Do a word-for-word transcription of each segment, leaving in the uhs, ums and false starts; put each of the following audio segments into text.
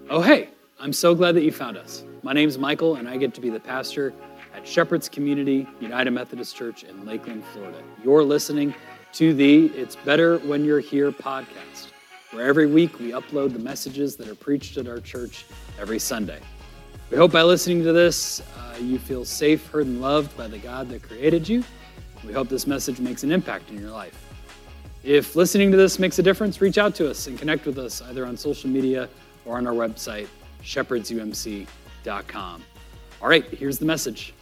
Oh, hey, I'm so glad that you found us. My name's Michael, and I get to be the pastor at Shepherd's Community United Methodist Church in Lakeland, Florida. You're listening to the It's Better When You're Here podcast, where every week we upload the messages that are preached at our church every Sunday. We hope by listening to this, uh, you feel safe, heard, and loved by the God that created you. We hope this message makes an impact in your life. If listening to this makes a difference, reach out to us and connect with us either on social media or on our website, shepherds u m c dot com. All right, here's the message.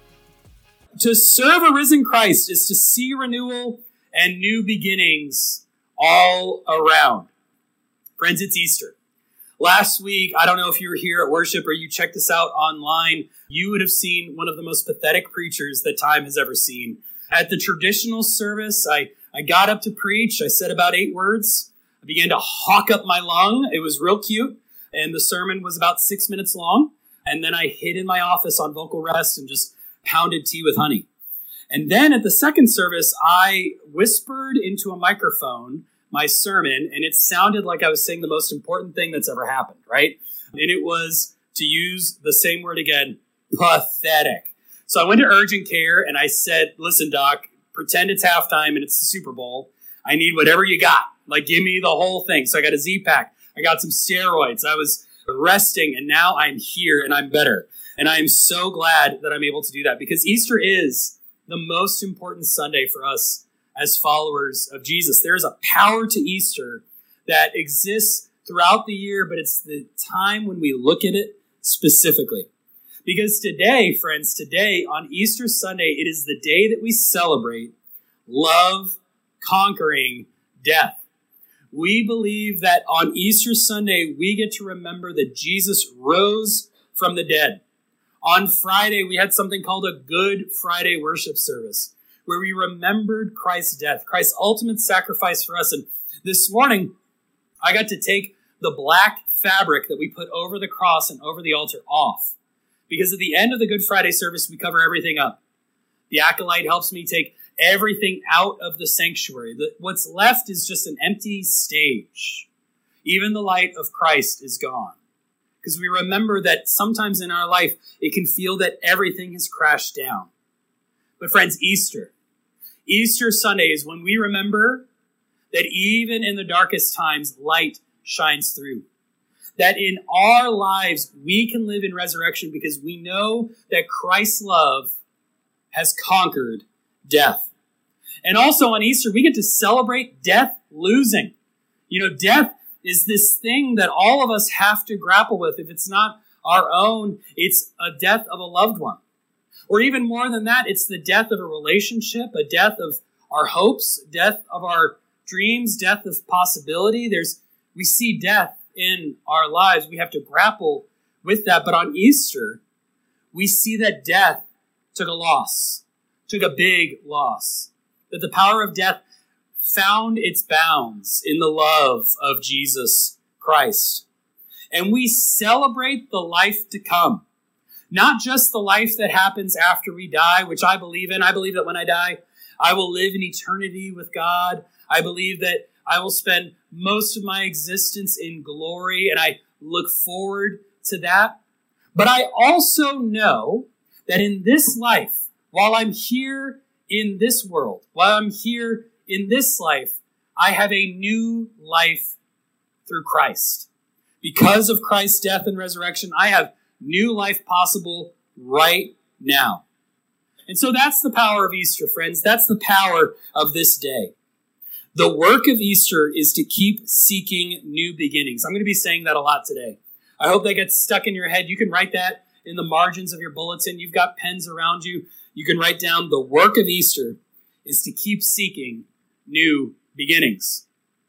To serve a risen Christ is to see renewal and new beginnings all around. Friends, it's Easter. Last week, I don't know if you were here at worship or you checked us out online, you would have seen one of the most pathetic preachers that time has ever seen. At the traditional service, I, I got up to preach. I said about eight words. I began to hawk up my lung. It was real cute. And the sermon was about six minutes long. And then I hid in my office on vocal rest and just pounded tea with honey. And then at the second service, I whispered into a microphone my sermon, and it sounded like I was saying the most important thing that's ever happened, right? And it was, to use the same word again, pathetic. So I went to urgent care and I said, listen, doc, pretend it's halftime and it's the Super Bowl. I need whatever you got. Like, give me the whole thing. So I got a Z-Pack. I got some steroids. I was resting, and now I'm here and I'm better. And I am so glad that I'm able to do that because Easter is the most important Sunday for us as followers of Jesus. There is a power to Easter that exists throughout the year, but it's the time when we look at it specifically. Because today, friends, today on Easter Sunday, it is the day that we celebrate love conquering death. We believe that on Easter Sunday, we get to remember that Jesus rose from the dead. On Friday, we had something called a Good Friday worship service, where we remembered Christ's death, Christ's ultimate sacrifice for us. And this morning, I got to take the black fabric that we put over the cross and over the altar off. Because at the end of the Good Friday service, we cover everything up. The acolyte helps me take everything out of the sanctuary. The, what's left is just an empty stage. Even the light of Christ is gone. Because we remember that sometimes in our life, it can feel that everything has crashed down. But friends, Easter. Easter Sunday is when we remember that even in the darkest times, light shines through. That in our lives, we can live in resurrection because we know that Christ's love has conquered death. And also on Easter, we get to celebrate death losing. You know, death is this thing that all of us have to grapple with. If it's not our own, it's a death of a loved one. Or even more than that, it's the death of a relationship, a death of our hopes, death of our dreams, death of possibility. There's, we see death in our lives. We have to grapple with that. But on Easter, we see that death took a loss, took a big loss. That the power of death found its bounds in the love of Jesus Christ. And we celebrate the life to come. Not just the life that happens after we die, which I believe in. I believe that when I die, I will live in eternity with God. I believe that I will spend most of my existence in glory, and I look forward to that. But I also know that in this life, while I'm here in this world, while I'm here in this life, I have a new life through Christ. Because of Christ's death and resurrection, I have new life possible right now. And so that's the power of Easter, friends. That's the power of this day. The work of Easter is to keep seeking new beginnings. I'm going to be saying that a lot today. I hope that gets stuck in your head. You can write that in the margins of your bulletin. You've got pens around you. You can write down the work of Easter is to keep seeking new beginnings.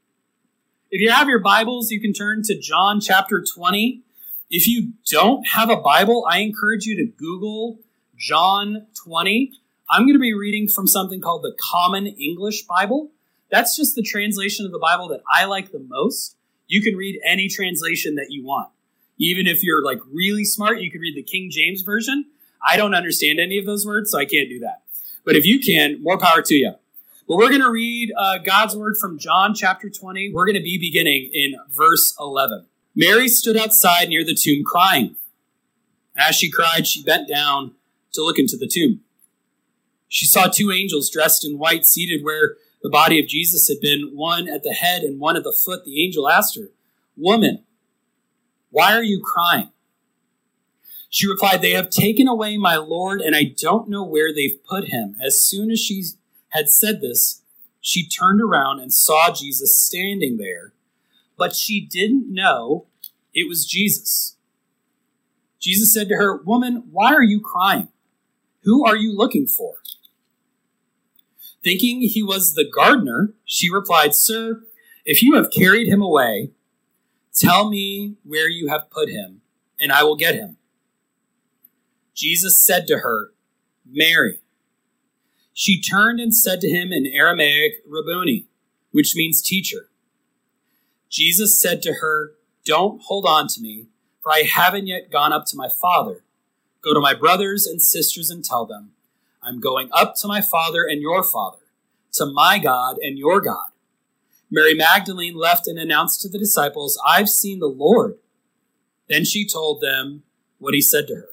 If you have your Bibles, you can turn to John chapter twenty. If you don't have a Bible, I encourage you to Google John twenty. I'm going to be reading from something called the Common English Bible. That's just the translation of the Bible that I like the most. You can read any translation that you want. Even if you're like really smart, you can read the King James Version. I don't understand any of those words, so I can't do that. But if you can, more power to you. But we're going to read uh, God's word from John chapter twenty. We're going to be beginning in verse eleven. Mary stood outside near the tomb crying. As she cried, she bent down to look into the tomb. She saw two angels dressed in white seated where the body of Jesus had been, one at the head and one at the foot. The angel asked her, "Woman, why are you crying?" She replied, "They have taken away my Lord, and I don't know where they've put him." As soon as she had said this, she turned around and saw Jesus standing there, but she didn't know it was Jesus. Jesus said to her, "Woman, why are you crying? Who are you looking for?" Thinking he was the gardener, she replied, "Sir, if you have carried him away, tell me where you have put him, and I will get him." Jesus said to her, "Mary." She turned and said to him in Aramaic, "Rabboni," which means teacher. Jesus said to her, "Don't hold on to me, for I haven't yet gone up to my Father. Go to my brothers and sisters and tell them, I'm going up to my Father and your Father, to my God and your God." Mary Magdalene left and announced to the disciples, "I've seen the Lord." Then she told them what he said to her.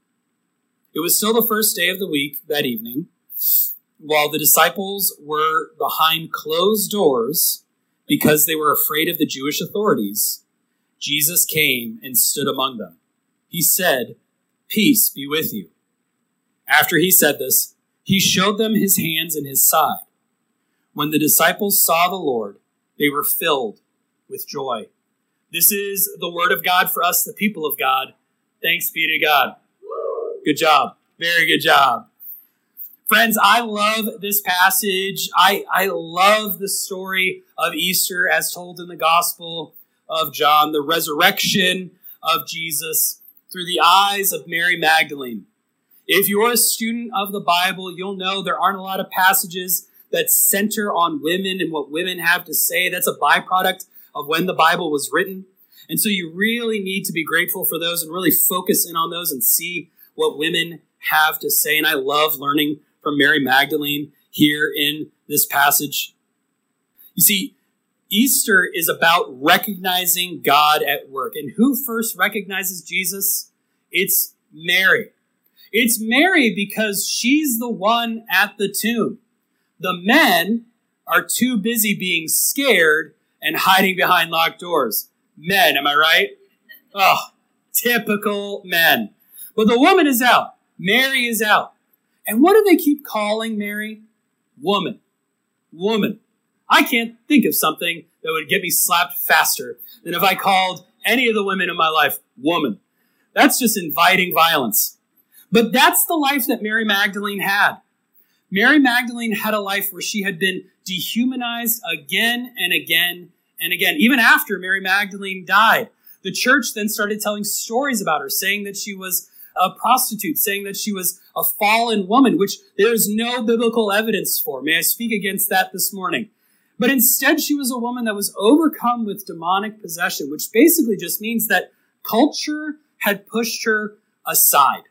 It was still the first day of the week that evening. While the disciples were behind closed doors because they were afraid of the Jewish authorities, Jesus came and stood among them. He said, "Peace be with you." After he said this, he showed them his hands and his side. When the disciples saw the Lord, they were filled with joy. This is the word of God for us, the people of God. Thanks be to God. Good job. Very good job. Friends, I love this passage. I, I love the story of Easter as told in the Gospel of John, the resurrection of Jesus through the eyes of Mary Magdalene. If you're a student of the Bible, you'll know there aren't a lot of passages that center on women and what women have to say. That's a byproduct of when the Bible was written. And so you really need to be grateful for those and really focus in on those and see what women have to say. And I love learning from Mary Magdalene here in this passage. You see, Easter is about recognizing God at work. And who first recognizes Jesus? It's Mary. It's Mary because she's the one at the tomb. The men are too busy being scared and hiding behind locked doors. Men, am I right? Oh, typical men. But the woman is out. Mary is out. And what do they keep calling Mary? Woman. Woman. I can't think of something that would get me slapped faster than if I called any of the women in my life woman. That's just inviting violence. But that's the life that Mary Magdalene had. Mary Magdalene had a life where she had been dehumanized again and again and again. Even after Mary Magdalene died, the church then started telling stories about her, saying that she was a prostitute, saying that she was a fallen woman, which there is no biblical evidence for. May I speak against that this morning? But instead, she was a woman that was overcome with demonic possession, which basically just means that culture had pushed her aside.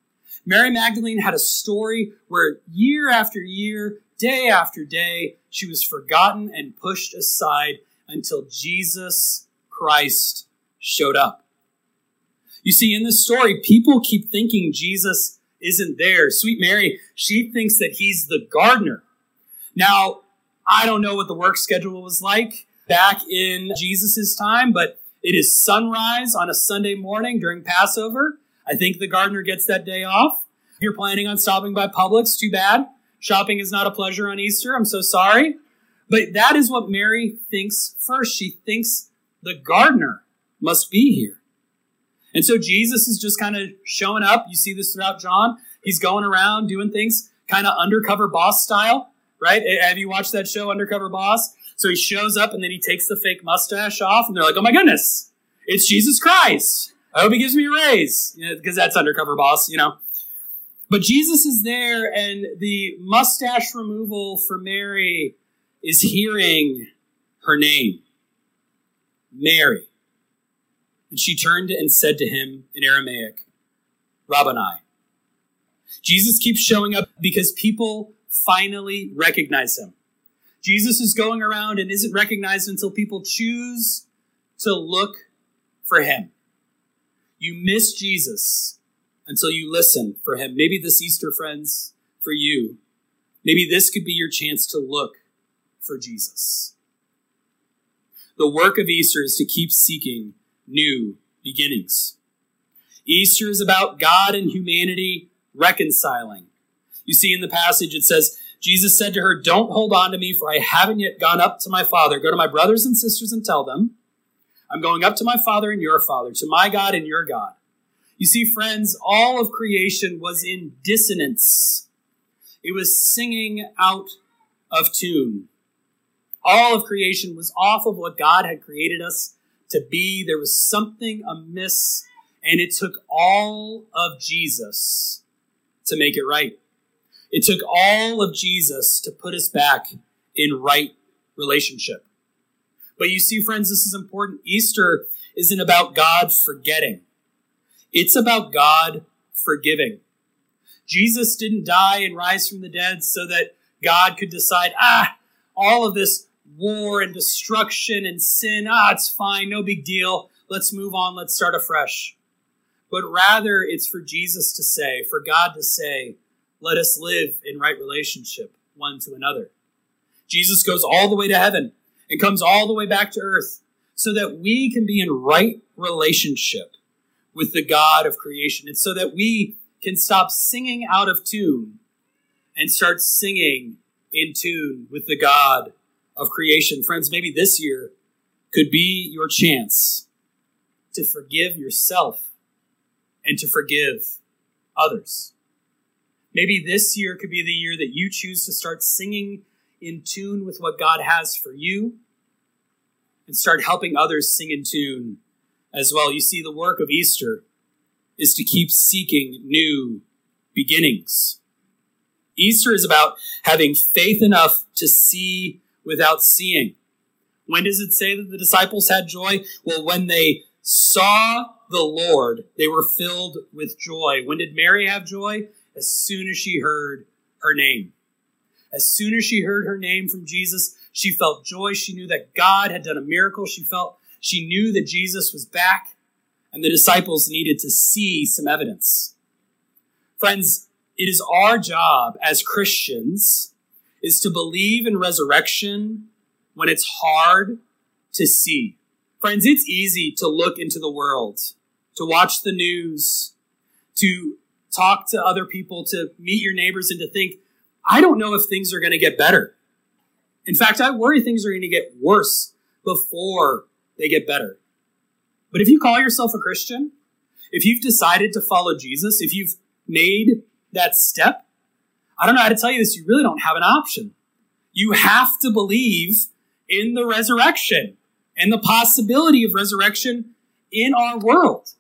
Mary Magdalene had a story where year after year, day after day, she was forgotten and pushed aside until Jesus Christ showed up. You see, in this story, people keep thinking Jesus isn't there. Sweet Mary, she thinks that he's the gardener. Now, I don't know what the work schedule was like back in Jesus' time, but it is sunrise on a Sunday morning during Passover. I think the gardener gets that day off. If you're planning on stopping by Publix, too bad. Shopping is not a pleasure on Easter. I'm so sorry. But that is what Mary thinks first. She thinks the gardener must be here. And so Jesus is just kind of showing up. You see this throughout John. He's going around doing things kind of undercover boss style, right? Have you watched that show, Undercover Boss? So he shows up and then he takes the fake mustache off and they're like, oh my goodness, it's Jesus Christ. I hope he gives me a raise, you know, because that's Undercover Boss, you know. But Jesus is there and the mustache removal for Mary is hearing her name, Mary. And she turned and said to him in Aramaic, Rabboni. Jesus keeps showing up because people finally recognize him. Jesus is going around and isn't recognized until people choose to look for him. You miss Jesus until you listen for him. Maybe this Easter, friends, for you, maybe this could be your chance to look for Jesus. The work of Easter is to keep seeking new beginnings. Easter is about God and humanity reconciling. You see in the passage, it says, Jesus said to her, "Don't hold on to me, for I haven't yet gone up to my Father. Go to my brothers and sisters and tell them, I'm going up to my Father and your Father, to my God and your God." You see, friends, all of creation was in dissonance. It was singing out of tune. All of creation was off of what God had created us to be. There was something amiss, and it took all of Jesus to make it right. It took all of Jesus to put us back in right relationship. But you see, friends, this is important. Easter isn't about God forgetting. It's about God forgiving. Jesus didn't die and rise from the dead so that God could decide, ah, all of this war and destruction and sin, ah, it's fine, no big deal. Let's move on, let's start afresh. But rather, it's for Jesus to say, for God to say, let us live in right relationship one to another. Jesus goes all the way to heaven and comes all the way back to earth so that we can be in right relationship with the God of creation. And so that we can stop singing out of tune and start singing in tune with the God of creation. Friends, maybe this year could be your chance to forgive yourself and to forgive others. Maybe this year could be the year that you choose to start singing in tune with what God has for you and start helping others sing in tune as well. You see, the work of Easter is to keep seeking new beginnings. Easter is about having faith enough to see without seeing. When does it say that the disciples had joy? Well, when they saw the Lord, they were filled with joy. When did Mary have joy? As soon as she heard her name. As soon as she heard her name from Jesus, she felt joy. She knew that God had done a miracle. She felt, she knew that Jesus was back, and the disciples needed to see some evidence. Friends, it is our job as Christians is to believe in resurrection when it's hard to see. Friends, it's easy to look into the world, to watch the news, to talk to other people, to meet your neighbors, and to think, I don't know if things are going to get better. In fact, I worry things are going to get worse before they get better. But if you call yourself a Christian, if you've decided to follow Jesus, if you've made that step, I don't know how to tell you this, you really don't have an option. You have to believe in the resurrection and the possibility of resurrection in our world.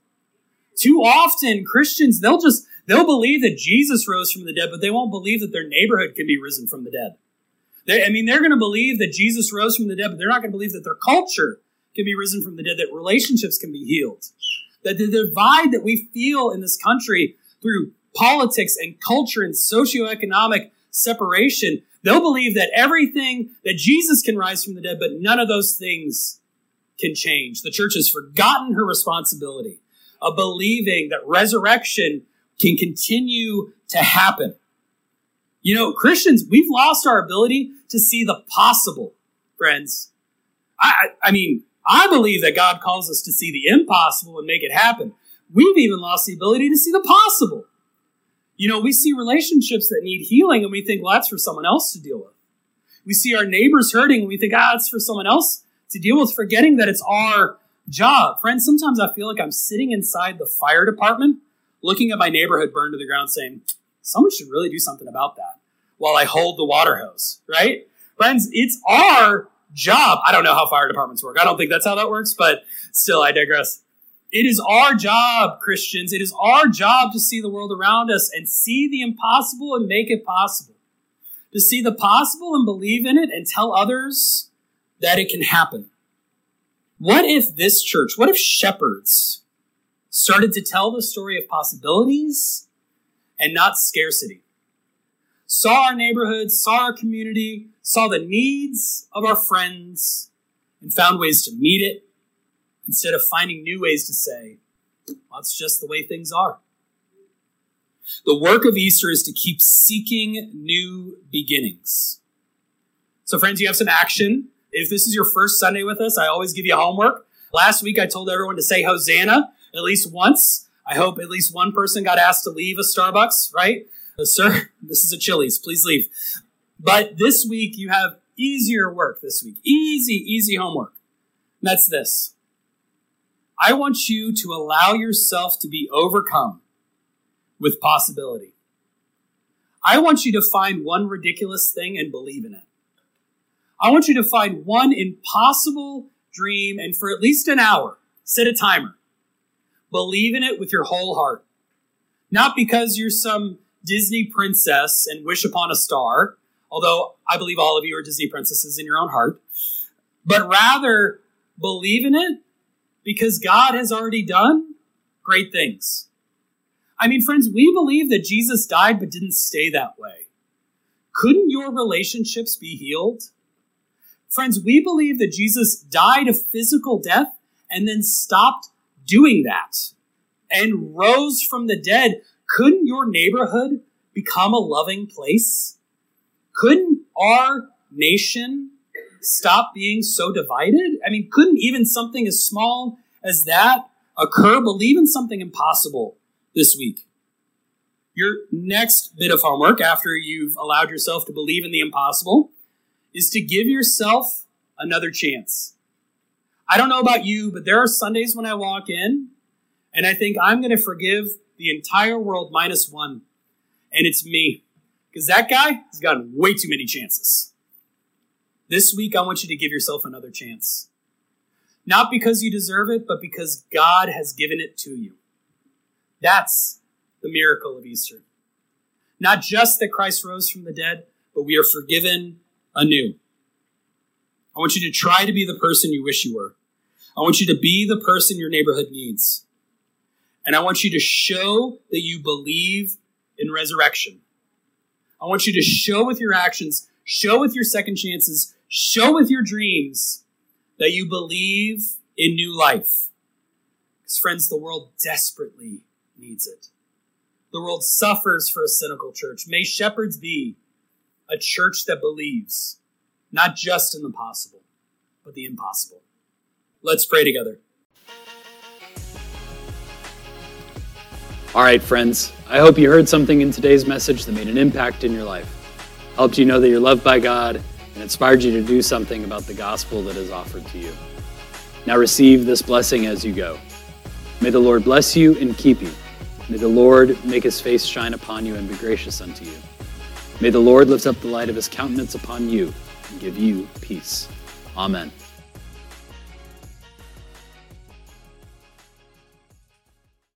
Too often, Christians, they'll just, they'll believe that Jesus rose from the dead, but they won't believe that their neighborhood can be risen from the dead. They, I mean, they're going to believe that Jesus rose from the dead, but they're not going to believe that their culture can be risen from the dead, that relationships can be healed. That the divide that we feel in this country through politics and culture and socioeconomic separation, they'll believe that everything, that Jesus can rise from the dead, but none of those things can change. The church has forgotten her responsibility of believing that resurrection can continue to happen. You know, Christians, we've lost our ability to see the possible, friends. I, I mean, I believe that God calls us to see the impossible and make it happen. We've even lost the ability to see the possible. You know, we see relationships that need healing and we think, well, that's for someone else to deal with. We see our neighbors hurting and we think, ah, it's for someone else to deal with, forgetting that it's our job. Friends, sometimes I feel like I'm sitting inside the fire department, looking at my neighborhood burned to the ground saying, someone should really do something about that while I hold the water hose, right? Friends, it's our job. I don't know how fire departments work. I don't think that's how that works, but still, I digress. It is our job, Christians. It is our job to see the world around us and see the impossible and make it possible. To see the possible and believe in it and tell others that it can happen. What if this church, what if Shepherds started to tell the story of possibilities and not scarcity? Saw our neighborhood, saw our community, saw the needs of our friends, and found ways to meet it instead of finding new ways to say, well, it's just the way things are. The work of Easter is to keep seeking new beginnings. So friends, you have some action. If this is your first Sunday with us, I always give you homework. Last week, I told everyone to say Hosanna at least once. I hope at least one person got asked to leave a Starbucks, right? Uh, sir, this is a Chili's. Please leave. But this week, you have easier work this week. Easy, easy homework. And that's this. I want you to allow yourself to be overcome with possibility. I want you to find one ridiculous thing and believe in it. I want you to find one impossible dream, and for at least an hour, set a timer. Believe in it with your whole heart. Not because you're some Disney princess and wish upon a star, although I believe all of you are Disney princesses in your own heart, but rather believe in it because God has already done great things. I mean, friends, we believe that Jesus died but didn't stay that way. Couldn't your relationships be healed? Friends, we believe that Jesus died a physical death and then stopped doing that and rose from the dead. Couldn't your neighborhood become a loving place? Couldn't our nation stop being so divided? I mean, couldn't even something as small as that occur? Believe in something impossible this week. Your next bit of homework after you've allowed yourself to believe in the impossible is to give yourself another chance. I don't know about you, but there are Sundays when I walk in and I think I'm going to forgive the entire world minus one. And it's me. Because that guy has gotten way too many chances. This week, I want you to give yourself another chance. Not because you deserve it, but because God has given it to you. That's the miracle of Easter. Not just that Christ rose from the dead, but we are forgiven anew. I want you to try to be the person you wish you were. I want you to be the person your neighborhood needs. And I want you to show that you believe in resurrection. I want you to show with your actions, show with your second chances, show with your dreams that you believe in new life. Because friends, the world desperately needs it. The world suffers for a cynical church. May Shepherds be a church that believes, not just in the possible, but the impossible. Let's pray together. All right, friends, I hope you heard something in today's message that made an impact in your life, helped you know that you're loved by God, and inspired you to do something about the gospel that is offered to you. Now receive this blessing as you go. May the Lord bless you and keep you. May the Lord make his face shine upon you and be gracious unto you. May the Lord lift up the light of his countenance upon you and give you peace. Amen.